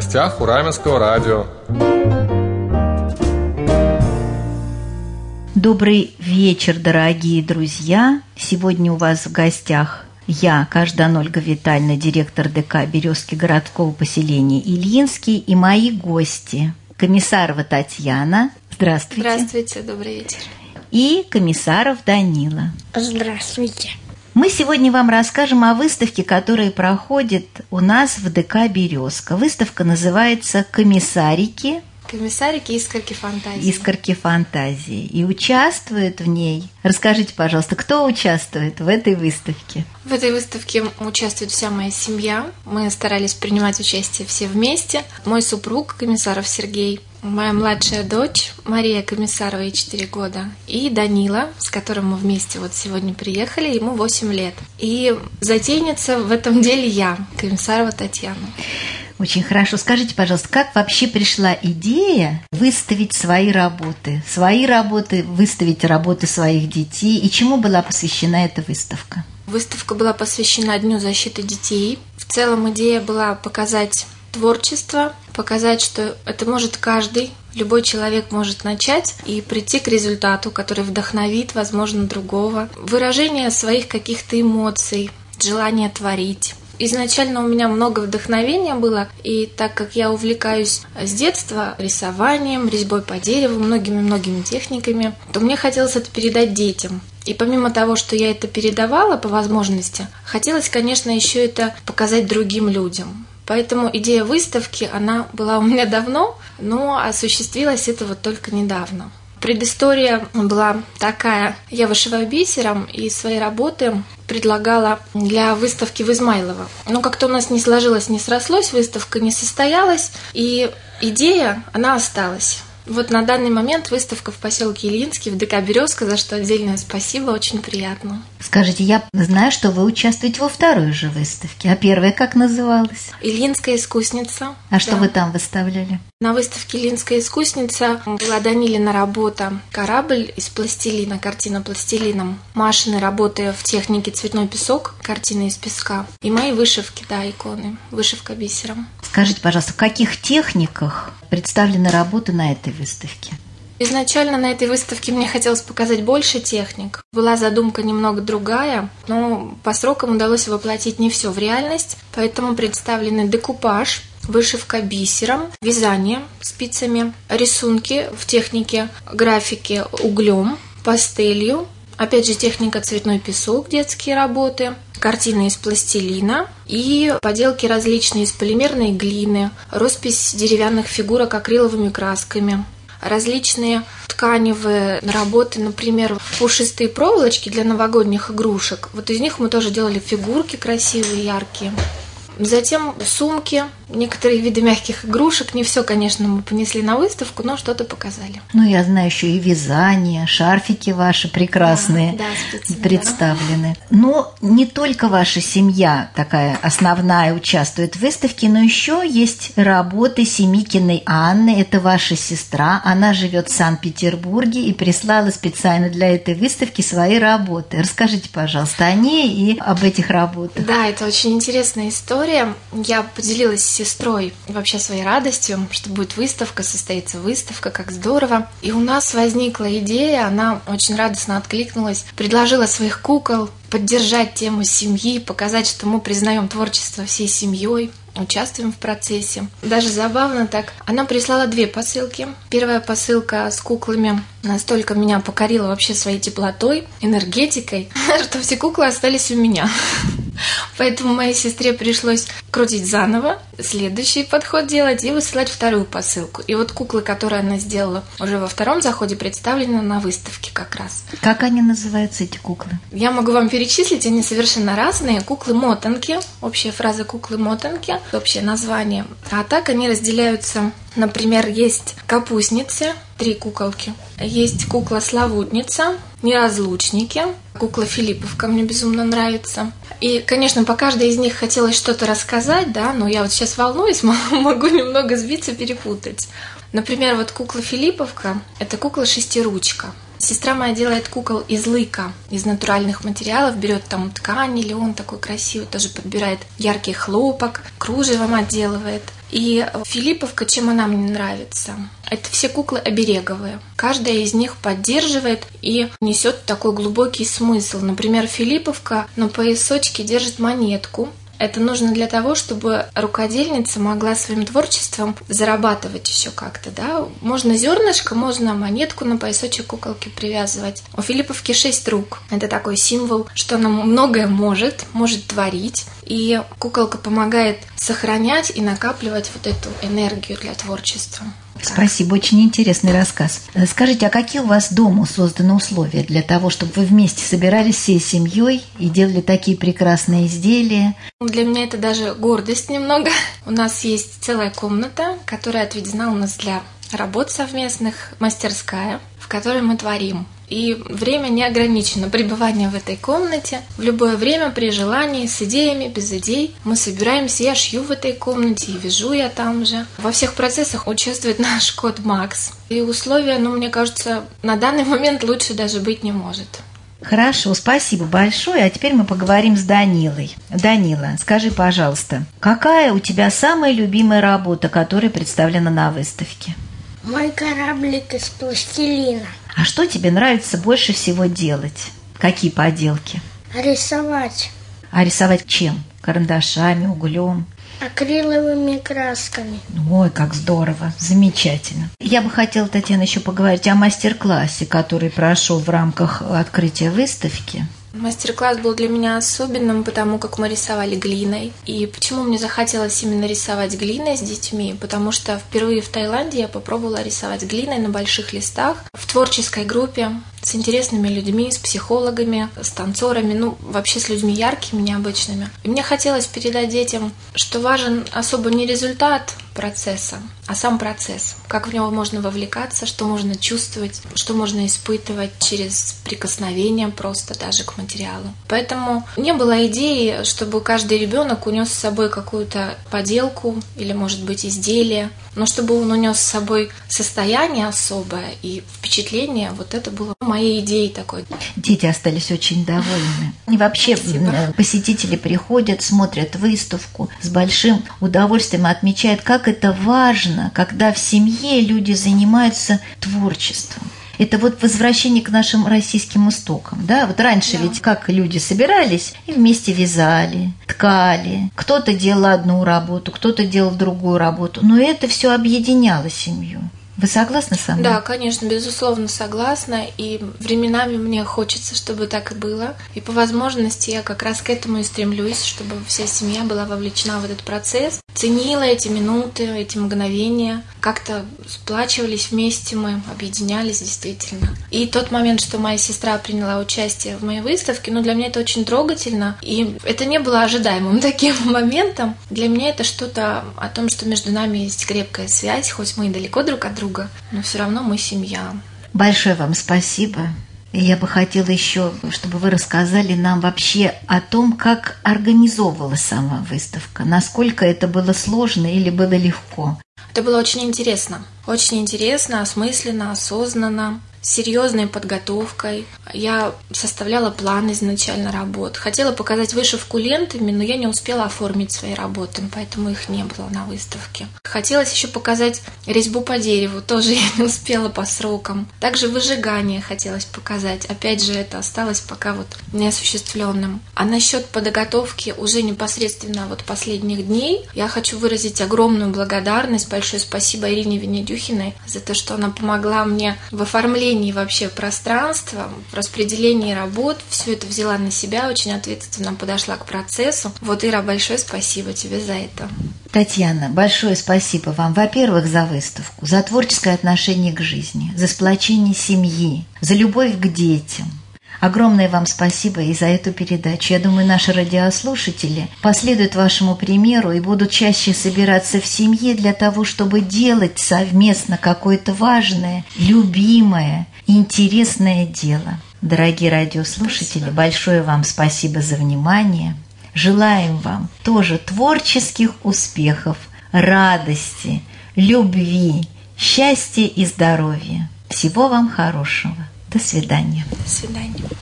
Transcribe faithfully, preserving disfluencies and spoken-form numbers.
гостях у Раменского радио. Добрый вечер, дорогие друзья. Сегодня у вас в гостях я, Каждан Ольга Витальевна, директор ДК Березки городского поселения Ильинский, и мои гости. Комиссарова Татьяна. Здравствуйте. Здравствуйте, добрый вечер. И Комиссаров Данила. Здравствуйте. Мы сегодня вам расскажем о выставке, которая проходит у нас в ДК «Березка». Выставка называется «Комиссарики». Комиссарики «Искорки фантазии». «Искорки фантазии». И участвуют в ней. Расскажите, пожалуйста, кто участвует в этой выставке? В этой выставке участвует вся моя семья. Мы старались принимать участие все вместе. Мой супруг Комиссаров Сергей, моя младшая дочь Мария Комиссарова, ей четыре года, и Данила, с которым мы вместе вот сегодня приехали, ему восемь лет. И затейница в этом деле я, Комиссарова Татьяна. Очень хорошо. Скажите, пожалуйста, как вообще пришла идея выставить свои работы? Свои работы, выставить работы своих детей? И чему была посвящена эта выставка? Выставка была посвящена Дню защиты детей. В целом идея была показать творчество, показать, что это может каждый, любой человек может начать и прийти к результату, который вдохновит, возможно, другого. Выражение своих каких-то эмоций, желание творить. Изначально у меня много вдохновения было, и так как я увлекаюсь с детства рисованием, резьбой по дереву, многими-многими техниками, то мне хотелось это передать детям. И помимо того, что я это передавала по возможности, хотелось, конечно, еще это показать другим людям. Поэтому идея выставки, она была у меня давно, но осуществилась это вот только недавно. Предыстория была такая. Я вышиваю бисером и свои работы предлагала для выставки в Измайлово. Но как-то у нас не сложилось, не срослось, выставка не состоялась, и идея, она осталась. Вот на данный момент выставка в поселке Ильинский, в ДК «Березка», за что отдельное спасибо, очень приятно. Скажите, я знаю, что вы участвуете во второй же выставке, а первая как называлась? «Ильинская искусница». А что да. вы там выставляли? На выставке «Ильинская искусница» была Данилина работа «Корабль» из пластилина, картина пластилином. Машины работы в технике «Цветной песок», картины из песка. И мои вышивки, да, иконы, вышивка бисером. Скажите, пожалуйста, в каких техниках представлены работы на этой выставке? Изначально на этой выставке мне хотелось показать больше техник. Была задумка немного другая, но по срокам удалось воплотить не все в реальность, поэтому представлены декупаж, вышивка бисером, вязание спицами, рисунки в технике графики углем, пастелью, опять же техника цветной песок, детские работы, картины из пластилина и поделки различные из полимерной глины, роспись деревянных фигурок акриловыми красками, различные тканевые работы, например, пушистые проволочки для новогодних игрушек. Вот из них мы тоже делали фигурки красивые, яркие. Затем сумки, некоторые виды мягких игрушек. Не все, конечно, мы понесли на выставку, но что-то показали. Ну, я знаю еще и вязание, шарфики ваши прекрасные да, да, спицами, представлены. Да. Но не только ваша семья такая основная участвует в выставке, но еще есть работы Семикиной Анны. Это ваша сестра. Она живет в Санкт-Петербурге и прислала специально для этой выставки свои работы. Расскажите, пожалуйста, о ней и об этих работах. Да, это очень интересная история. Я поделилась с сестрой вообще своей радостью, что будет выставка, состоится выставка, как здорово. И у нас возникла идея, она очень радостно откликнулась, предложила своих кукол поддержать тему семьи, показать, что мы признаем творчество всей семьей, участвуем в процессе. Даже забавно так. Она прислала две посылки. Первая посылка с куклами настолько меня покорила вообще своей теплотой, энергетикой, что все куклы остались у меня. Поэтому моей сестре пришлось крутить заново, следующий подход делать и высылать вторую посылку. И вот куклы, которые она сделала уже во втором заходе, представлены на выставке как раз. Как они называются, эти куклы? Я могу вам перечислить, они совершенно разные. Куклы-мотанки, общая фраза куклы-мотанки, общее название. А так они разделяются. Например, есть капустницы, три куколки. Есть кукла-славутница, неразлучники, кукла Филипповка мне безумно нравится. И, конечно, по каждой из них хотелось что-то рассказать, да, но я вот сейчас волнуюсь, могу немного сбиться, перепутать. Например, вот кукла Филипповка – это кукла-шестиручка. Сестра моя делает кукол из лыка, из натуральных материалов, берет там ткань, или он такой красивый, тоже подбирает яркий хлопок, кружевом отделывает. И Филипповка, чем она мне нравится? Это все куклы обереговые. Каждая из них поддерживает и несет такой глубокий смысл. Например, Филипповка на поясочке держит монетку. Это нужно для того, чтобы рукодельница могла своим творчеством зарабатывать еще как-то, да. Можно зернышко, можно монетку на поясочек куколки привязывать. У Филипповки шесть рук. Это такой символ, что она многое может, может творить. И куколка помогает сохранять и накапливать вот эту энергию для творчества. Спасибо, очень интересный рассказ. Скажите, а какие у вас дома созданы условия для того, чтобы вы вместе собирались всей семьей и делали такие прекрасные изделия? Для меня это даже гордость немного. У нас есть целая комната, которая отведена у нас для работ совместных, мастерская, в которой мы творим. И время не ограничено. Пребывание в этой комнате. В любое время, при желании, с идеями, без идей. Мы собираемся, я шью в этой комнате, и вяжу я там же. Во всех процессах участвует наш кот Макс. И условия, ну, мне кажется, на данный момент лучше даже быть не может. Хорошо, спасибо большое. А теперь мы поговорим с Данилой. Данила, скажи, пожалуйста, какая у тебя самая любимая работа, которая представлена на выставке? Мой кораблик из пластилина. А что тебе нравится больше всего делать? Какие поделки? Рисовать. А рисовать чем? Карандашами, углем? Акриловыми красками. Ой, как здорово, замечательно. Я бы хотела, Татьяна, еще поговорить о мастер-классе, который прошел в рамках открытия выставки. Мастер-класс был для меня особенным, потому как мы рисовали глиной. И почему мне захотелось именно рисовать глиной с детьми? Потому что впервые в Таиланде я попробовала рисовать глиной на больших листах в творческой группе с интересными людьми, с психологами, с танцорами, ну, вообще с людьми яркими, необычными. И мне хотелось передать детям, что важен особо не результат процесса, а сам процесс. Как в него можно вовлекаться, что можно чувствовать, что можно испытывать через прикосновение просто даже к материалу. Поэтому не было идеи, чтобы каждый ребенок унес с собой какую-то поделку или, может быть, изделие, но чтобы он унес с собой состояние особое и впечатление, вот это было моей идеей такой. Дети остались очень довольны. И вообще Спасибо. Посетители приходят, смотрят выставку, с большим удовольствием отмечают, как это важно, когда в семье люди занимаются творчеством. Это вот возвращение к нашим российским истокам. Да? Вот раньше да. ведь как люди собирались и вместе вязали, ткали. Кто-то делал одну работу, кто-то делал другую работу. Но это все объединяло семью. Вы согласны со мной? Да, конечно, безусловно согласна. И временами мне хочется, чтобы так и было. И по возможности я как раз к этому и стремлюсь, чтобы вся семья была вовлечена в этот процесс. Ценила эти минуты, эти мгновения. Как-то сплачивались вместе мы, объединялись действительно. И тот момент, что моя сестра приняла участие в моей выставке, ну, для меня это очень трогательно. И это не было ожидаемым таким моментом. Для меня это что-то о том, что между нами есть крепкая связь, хоть мы и далеко друг от друга, но все равно мы семья. Большое вам спасибо. И я бы хотела еще, чтобы вы рассказали нам вообще о том, как организовывалась сама выставка, насколько это было сложно или было легко. Это было очень интересно. Очень интересно, осмысленно, осознанно, с серьезной подготовкой. Я составляла план изначально работ. Хотела показать вышивку лентами, но я не успела оформить свои работы, поэтому их не было на выставке. Хотелось еще показать резьбу по дереву, тоже я не успела по срокам. Также выжигание хотелось показать. Опять же, это осталось пока вот неосуществленным. А насчет подготовки уже непосредственно вот последних дней я хочу выразить огромную благодарность, большое спасибо Ирине Венедюхиной за то, что она помогла мне в оформлении вообще пространства, в распределении работ. Все это взяла на себя, очень ответственно подошла к процессу. Вот, Ира, большое спасибо тебе за это. Татьяна, большое спасибо вам, во-первых, за выставку, за творческое отношение к жизни, за сплочение семьи, за любовь к детям. Огромное вам спасибо и за эту передачу. Я думаю, наши радиослушатели последуют вашему примеру и будут чаще собираться в семье для того, чтобы делать совместно какое-то важное, любимое, интересное дело. Дорогие радиослушатели, спасибо. Большое вам спасибо за внимание. Желаем вам тоже творческих успехов, радости, любви, счастья и здоровья. Всего вам хорошего. До свидания. До свидания.